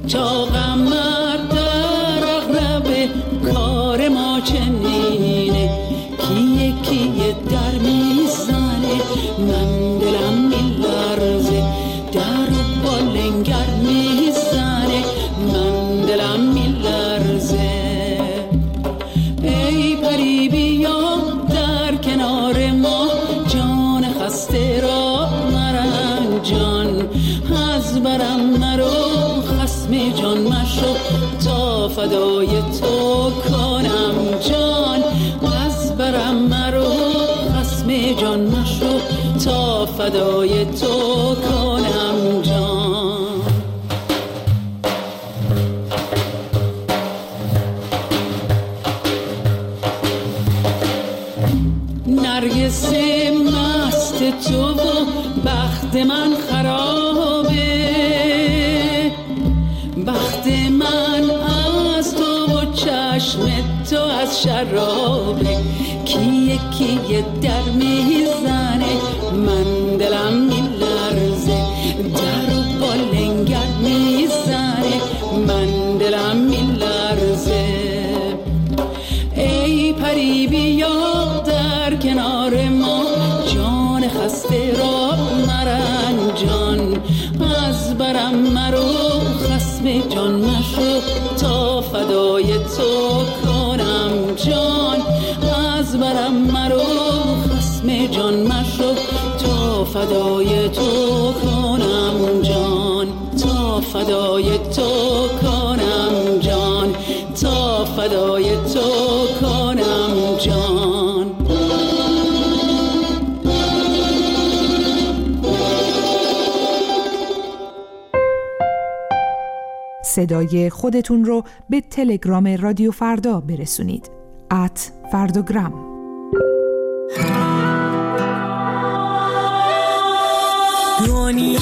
تا قمر در اغرب کار ما چنینه، کیه کیه در میزنه، من دلم میلرزه، در و بالنگر میزنه، من دلم میلرزه. ای پری بیا در کنار ما، جان خسته را مرنجان، از برم مرو خصم جان مشو، تا فدای تو کنم جان، از برم مرو خصم جان مشو، تا فدای تو کنم جان. نرگس مست تو و بخت من خرابه، بخت من از تو و چشم تو از شرابه، کیه کیه در میزنه، من دلم میلرزه، در و بالنگر میزنه، من دلم میلرزه. ای پری بیا در کنار ما، جان خسته را مرنجان، از برم مرو خصم جان مشو، تا فدای تو کنم جان، از برم مرو خصم جان مشو، تا فدای تو کنم جان، تا فدای تو کنم جان، تا فدای تو کنم جان. صدای خودتون رو به تلگرام رادیو فردا برسونید. @فرداگرام. دنیا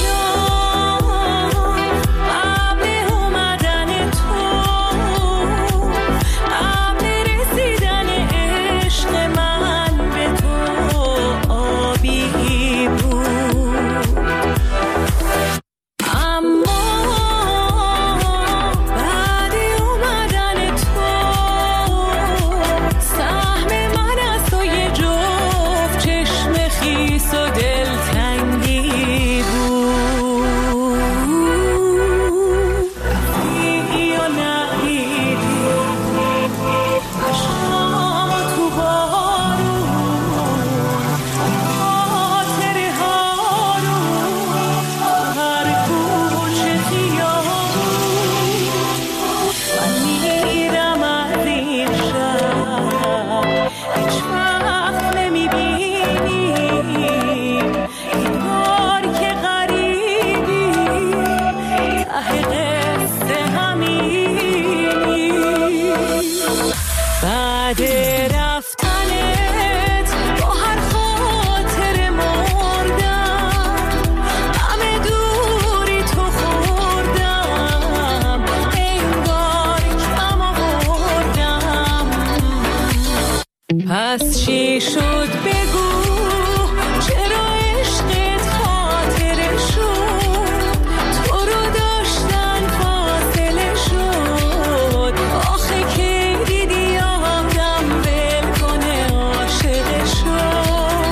پس چی شد بگو، چرا عشقت خاطره شد، تو رو داشتن فاصله شد، آخه کی دیدی آدم ول کنه عاشق شد.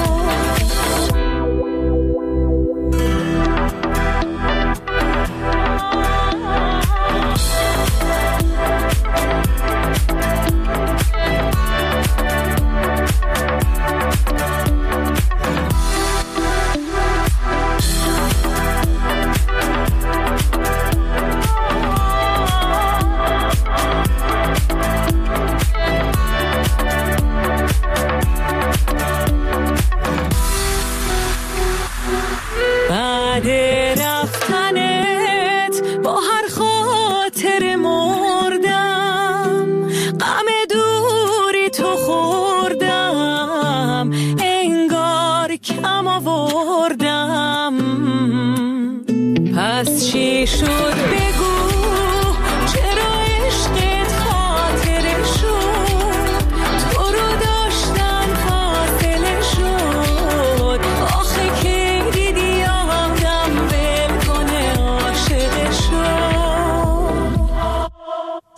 پس چی شد بگو، چرا عشقت خاطره شد، تو رو داشتن فاصله شد، آخه کی دیدی آدم ول کنه عاشق شد.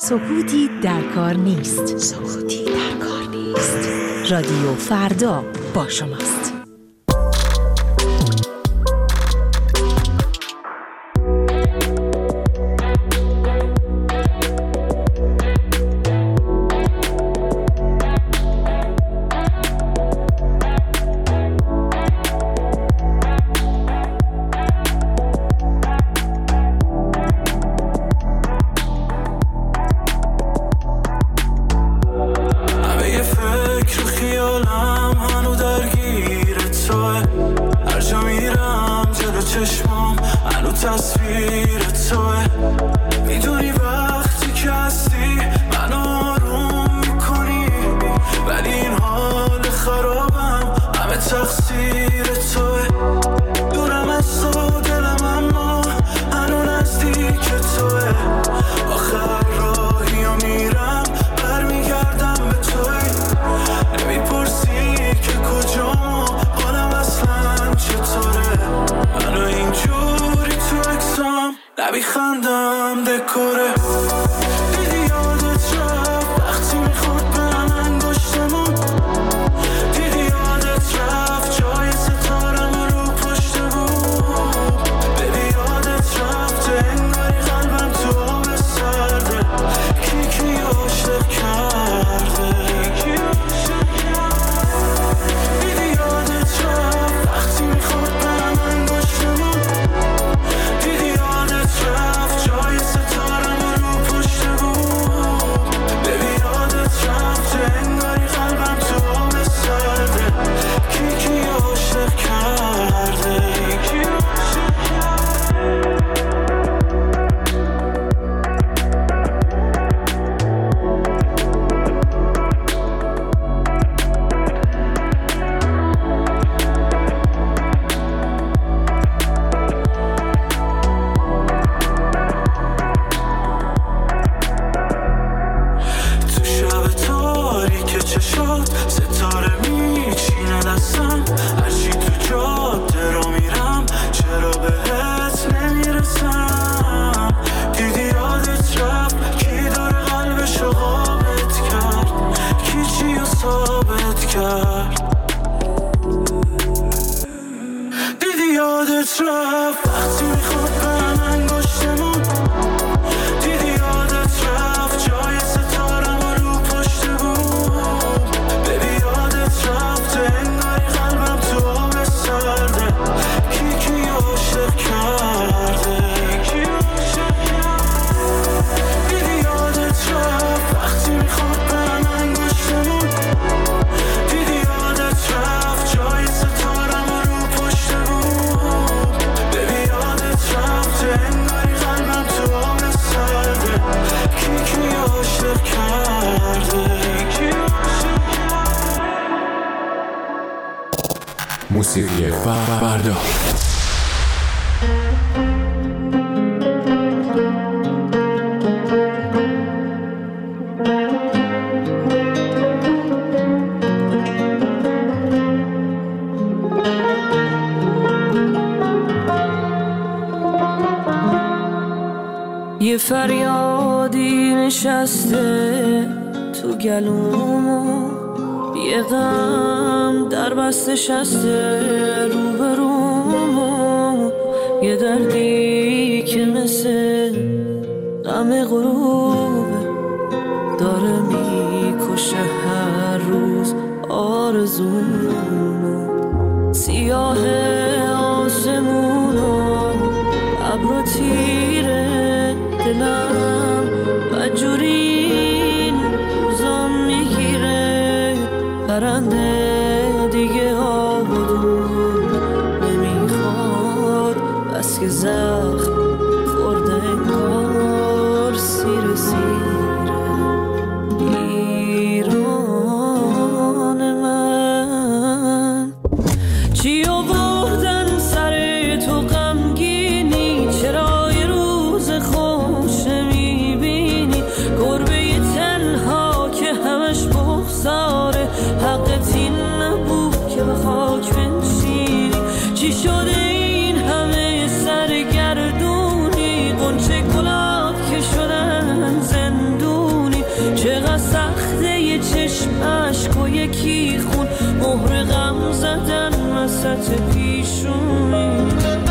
سکوتی در کار نیست. سکوتی در کار نیست. رادیو فردا با شماست. موسیقی فردا. یه فریادی نشسته تو گلومو، یه غم در بست شسته روبرومو، یه دردی که مثل غم غروبه داره میکشه هر روز آرزومو. سیاه آسمونو ابرو تیره دلم بدجورین روزام میگیره، پرنده دیگه آبادون نمیخواد، بس که زخم خورده انگار سیر سیره. ایران من چی آوردن سر تو غمگینی، چرا یه روز خوش نمیبینی، گربه تنها که همش بغضاره، حقت این سخته یه چشمش و یکی خون، مهر غم زدن وسط پیشونی.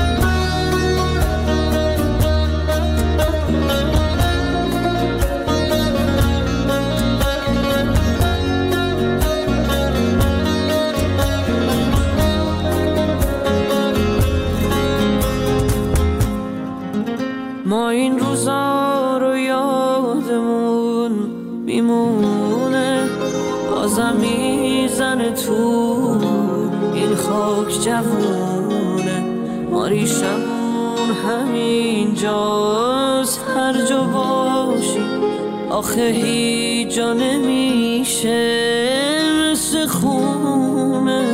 ما این روزا رو یادمون میمونه، بازم میزنه تو این خاک جوونه. ما ریشمون همین جاست، هر جا باشی آخه هیچ جا نمیشه مثل خونه.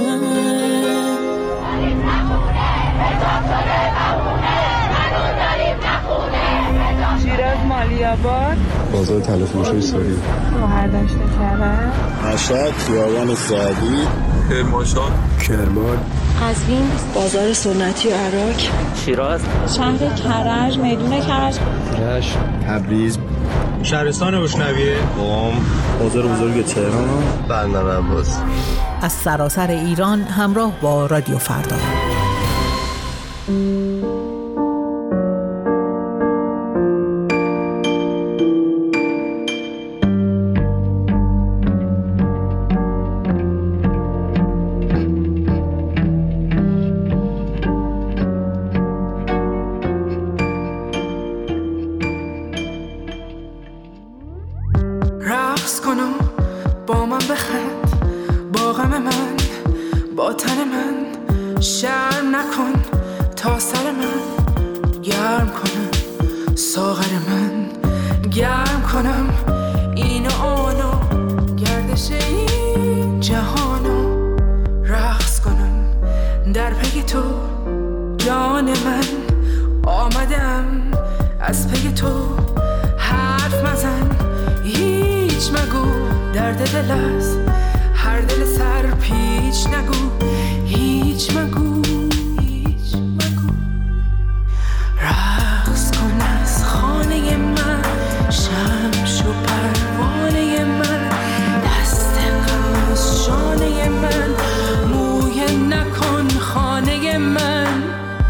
شیراز مالیاباد، بازار تلفروشی ساری، شهردشت کرد، مشهد خیابان سعدی، کرمانشاه، کرمان، قزوین، بازار سنتی عراق، شیراز، شهر کرج، میدون کرج، رشت، تبریز، شهرستان بشنویه، قم، بازار بزرگ تهران، بندر عباس. از سراسر ایران همراه با رادیو فردا. رقص کنم با من بخند، با غم من، با تن من، شرم نکن تا سر من گرم کنم، ساغر من گرم کنم این و آنو، گردش این جهانو. رقص کنم در پی تو جان من، آمدم از پی تو. حرف مزن هیچ مگو، درد دل است هر دل سر پیچ نگو، هیچ مگو هیچ مگو. رقص کن از خانه من، شمش و پروانه من، دست غم از شانه من، مویه نکن خانه من.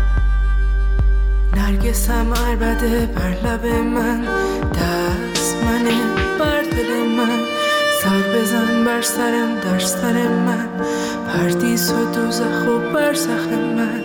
نرگسم عربده بر لب من، دست منه بر دل من، سر بزن بر سرم در سر من، پردیس و دوزخ و برزخ من.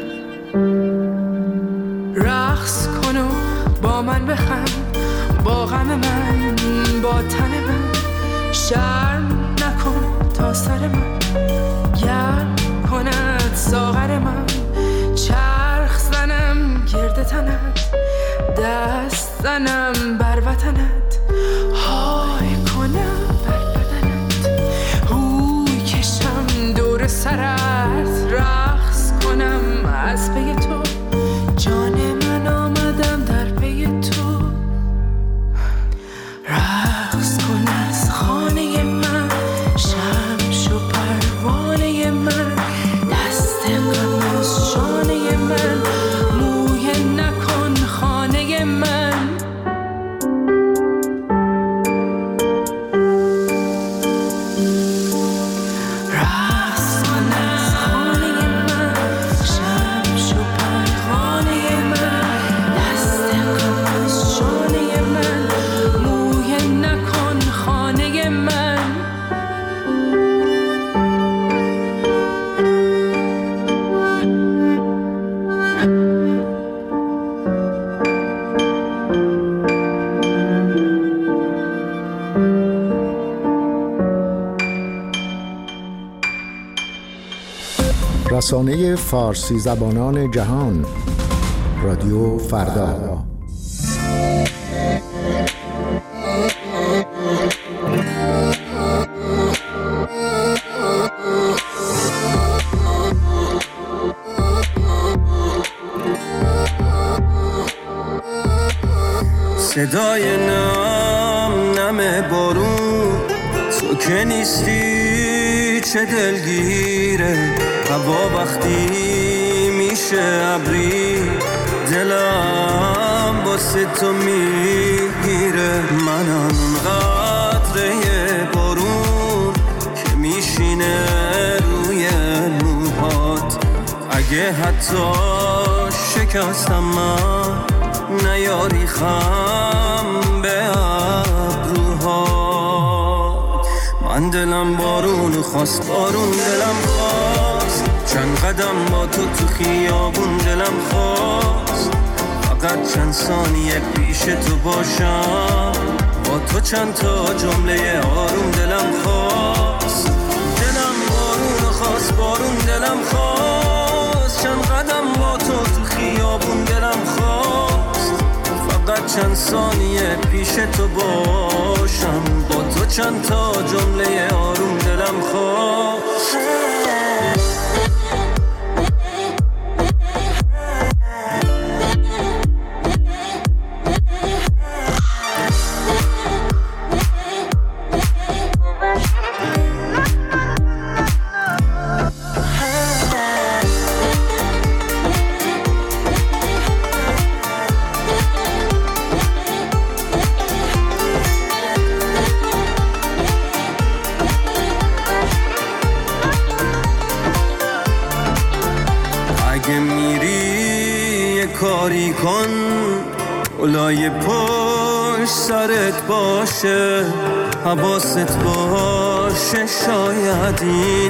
رقص کن و با من بخند، با غم من، با تن من، شرم نکن تا سر من گرم کند ساغر من. چرخ زنم گرد تنت، دست زنم بر وطنت، های کنم بر بدنت، هوی کشم دور سرت. رقص کنم از پی تو، جان من آمدم در پی تو. رقص کن از خانه من، شمش و پروانه من، دست غم از شانه من، مویه نکن خانه من. رسانه فارسی زبانان جهان، رادیو فردا. صدای نم بارون، تو که نیستی چه دلگیره. هوا وقتی میشه ابری، دلم واسه تو میگیره. منم اون قطره اگه حتی شکستم من نیاری خم به ابروها. من دلم بارون خواست، بارون دلم خواست، چند قدم با تو خیابون دلم خواست، فقط چند ثانیه پیش تو باشم، با تو چند تا جمله آروم دلم خواست. دلم بارون خواست، بارون دلم خواست، چند قدم با تو خیابون دلم خواست، فقط چند ثانیه پیش تو باشم، با تو چند تا جمله آروم دلم خواست. کاری کن اولای پشت سرت باشه، حواست باشه، شاید این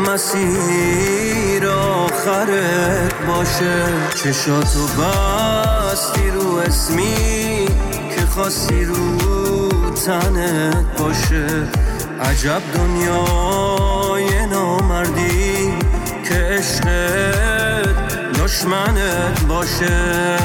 مسیر آخرت باشه. چشاتو بستی رو اسمی که خواستی رو تنت باشه، عجب دنیای نامردی که عشقت دشمنت باشه.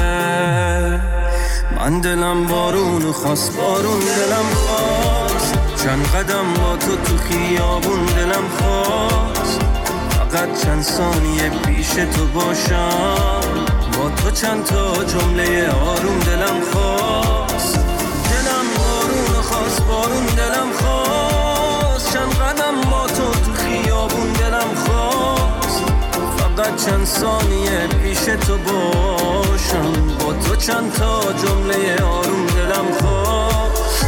من دلم بارون خواست، بارون دلم خواست، چند قدم با تو خیابون دلم خواست، فقط چند ثانیه پیش تو باشم، با تو چند تا جمله آروم دلم خواست. دلم بارون خواست، بارون دلم خواست، چند قدم با تو خیابون دلم خواست، فقط چند ثانیه پیش تو باشم، با تو چند تا جمله آروم دلم خواست.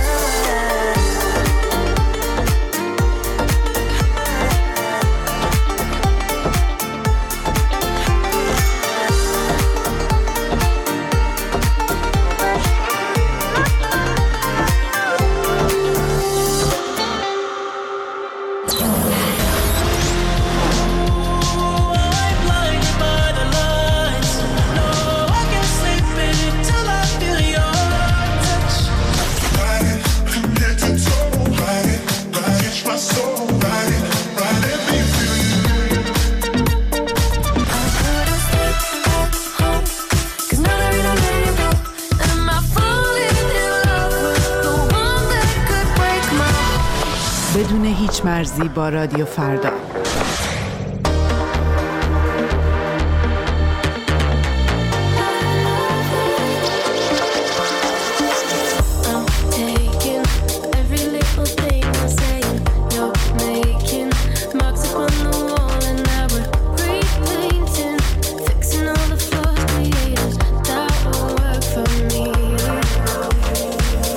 بدون هیچ مرزی با رادیو فردا.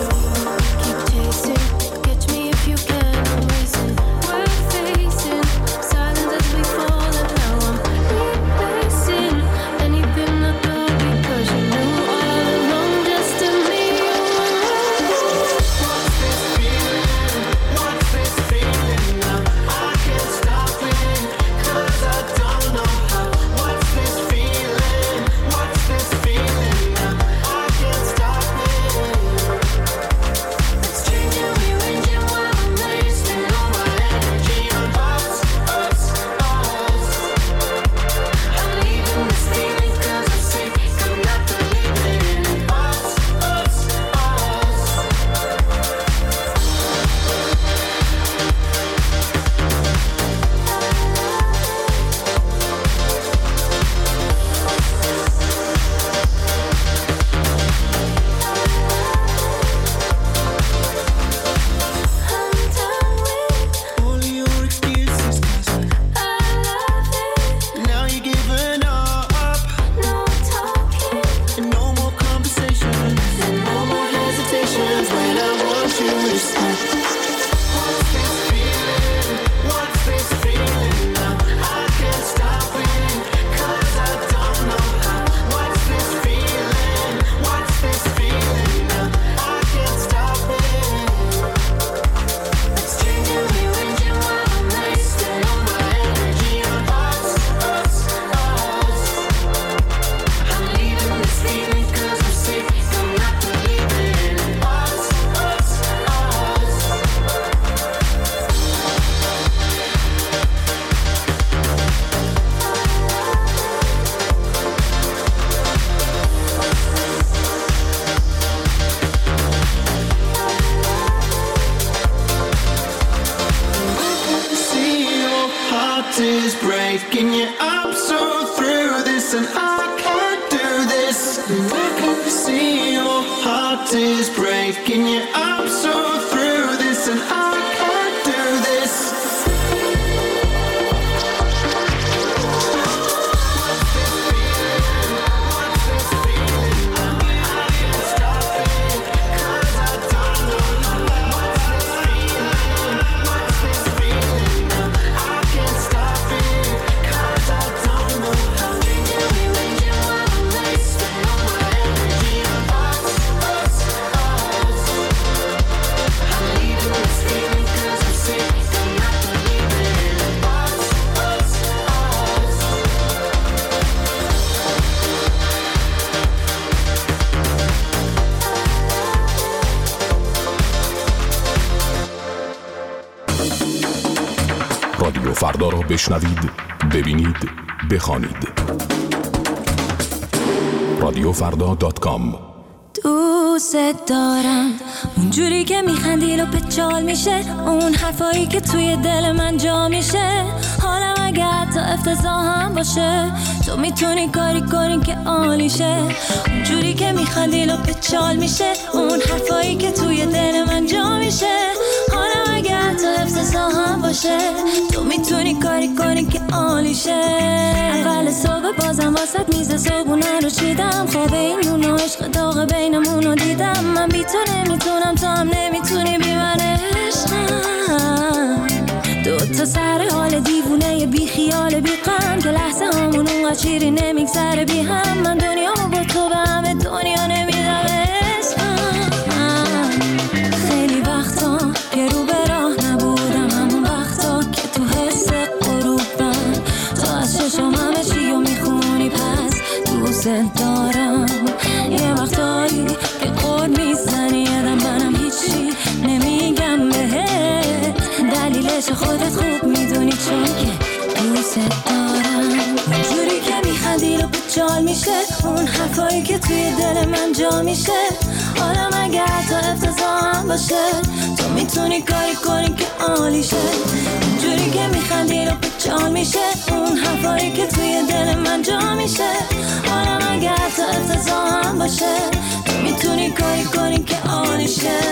Facing breaking. Yeah, I'm so through this and I can't do this. I can see your heart is breaking. Yeah, I'm so through this and I can't do this. رادیو فردا را بشنوید، ببینید، بخوانید. radiofrda.com. دوست دارم اونجوری که میخندی و پچال میشه، اون حرفایی که توی دل من جا میشه. حالم اگه حتی افتضاح هم باشه، تو میتونی کاری کنی که عالیشه. اونجوری که میخندی و پچال میشه، اون حرفایی که توی دل من جا میشه. حالم اگه حتی افتضاح هم باشه، تو میتونی کاری کنی که عالیشه. اول صبح بازم واسط میز صبحونه رو چیدم، خواب این نون و عشق داغ بینمون رو دیدم. من بی تو نمیتونم، تو هم نمیتونی بی من عشقم. دوتا سر حال دیوونه بی خیال بی غم، که لحظه همون اونقدر چیری نمیگذره بی هم. من دنیامو با تو به همه دنیا نمیدم عشقم. خیلی وقتا که رو به راه نبودم، همون وقتا که تو حس غروبم، تو از چشم همه چی رو میخونی، پس دوست دارم. یه وقتایی که قول میزنی یادم منم هیچی نمیگم بهت، دلیلش خودت خوب میدونی چون که دوست دارم. اونجوری که میخندی رو بچال میشه، اون حرفایی که توی دل من جا میشه. حالم اگه حتی افتضاح هم باشه، تو میتونی کاری کنی که عالیشه. اونجوری که میخندی رو بچال میشه، اون حرفایی که توی دل من جا میشه. حالم اگه حتی افتضاح هم باشه، تو میتونی کاری کنی که عالیشه.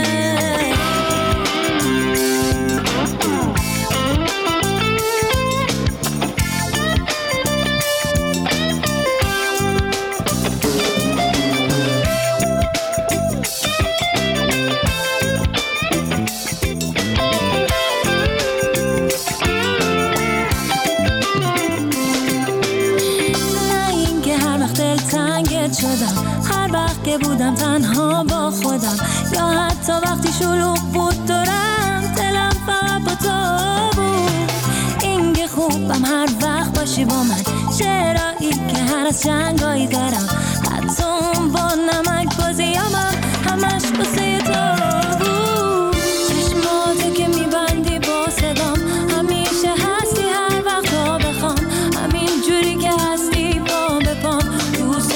شدم هر وقت که بودم تنها با خودم، یا حتی وقتی شلوغ بود دورم، دلم فقط با تو بود. این که خوبم هر وقت باشی با من، چرایی که هر از جنگایی دارم، حتی اون با نمک بازیامم همش بسه تو بود. چشماتو که میبندی با صدام، همیشه هستی هر وقت تا بخوام، همین جوری که هستی با بپام. دوست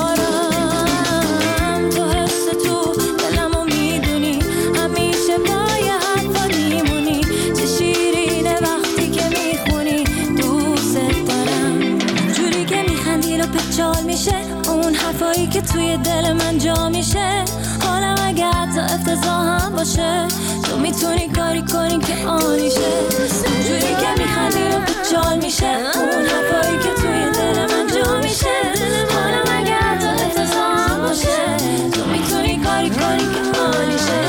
دارم، تو حس تو دلمو میدونی، همیشه پای حرفات میمونی، چه شیرینه وقتی که میخونی. دوست دارم جوری که میخندی رو پچال میشه، اون حرفایی که توی دل من جا میشه. حالم اگه حتی افتضاح هم باشه، تو میتونی کاری کنی که عالیشه. جوری که میخندی رو پچال میشه، اون حرفایی که توی دل من جا میشه. حالم اگه حتی افتضاح هم باشه، تو میتونی کاری کنی که عالیشه.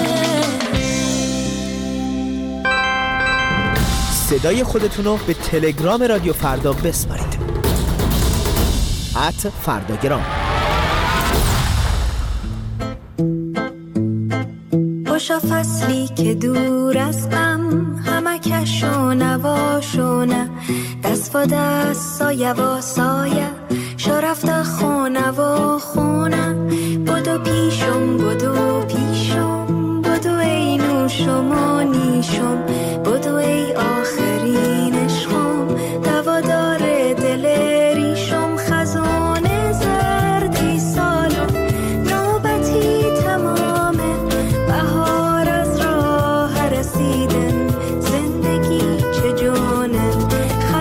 صدای خودتونو به تلگرام رادیو فردا بسپارید. @فرداگرام. خوشا فصلی که دور از غم، همه کشو نواشو نه، دست و دست سایه و سایه، شو رفته خونه و خونه. بدو پیشم بدو پیشم، بدو ای نوشم و نیشم، بدو ای آخرین عشقم، دوادار دل ریشم. خزانه زردی سالو نوبتی تمامه، بهار از راه رسیدن، زندگی چه جانه.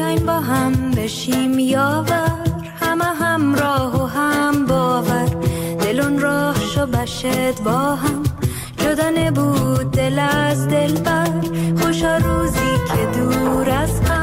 بیاین با هم بشیم یاور، همه همراه و هم باور، دلون راه شو بشد با هم، جدا نبود دل از دل بر، خوشا روزی که دور از هم